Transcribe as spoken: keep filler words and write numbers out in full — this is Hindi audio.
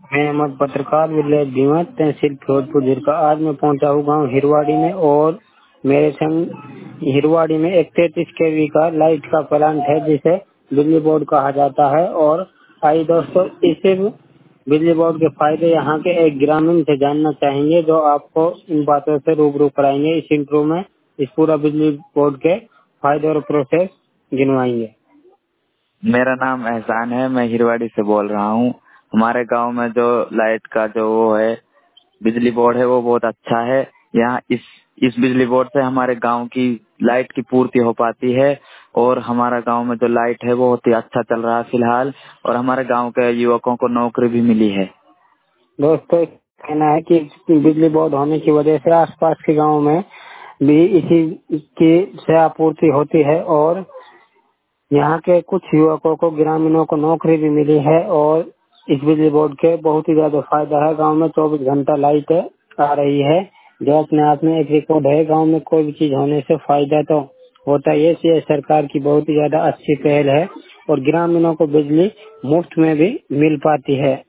मैं अहमद पत्रकार विलेज भीमत तहसील फिरोजपुर जिला। आज मैं पहुंचा हूँ गाँव हिरवाड़ी में और मेरे संग हिरवाड़ी में एक तैतीस केवी का लाइट का प्लांट है जिसे बिजली बोर्ड कहा जाता है। और आइए दोस्तों, इसे बिजली बोर्ड के फायदे यहाँ के एक ग्रामीण से जानना चाहेंगे जो आपको इन बातों से रूबरू कराएंगे। इस इंट्रो में इस पूरा बिजली बोर्ड के फायदे और प्रोसेस गिनवाएंगे। मेरा नाम एहसान है, मैं हिरवाड़ी से बोल रहा हूँ। हमारे गांव में जो लाइट का जो वो है बिजली बोर्ड है वो बहुत अच्छा है। यहाँ इस इस बिजली बोर्ड से हमारे गांव की लाइट की पूर्ति हो पाती है और हमारा गांव में जो लाइट है वो बहुत ही अच्छा चल रहा है फिलहाल, और हमारे गांव के युवकों को नौकरी भी मिली है। दोस्तों, कहना है कि बिजली बोर्ड होने की वजह से आसपास के गांव में भी इसी की से आपूर्ति होती है और यहाँ के कुछ युवकों को ग्रामीणों को नौकरी भी मिली है। और इस बिजली बोर्ड के बहुत ही ज्यादा फायदा है। गांव में चौबीस घंटा लाइट आ रही है जो अपने आप में एक रिकॉर्ड है। गांव में कोई भी चीज होने से फायदा तो होता ही है। ये सरकार की बहुत ही ज्यादा अच्छी पहल है और ग्रामीणों को बिजली मुफ्त में भी मिल पाती है।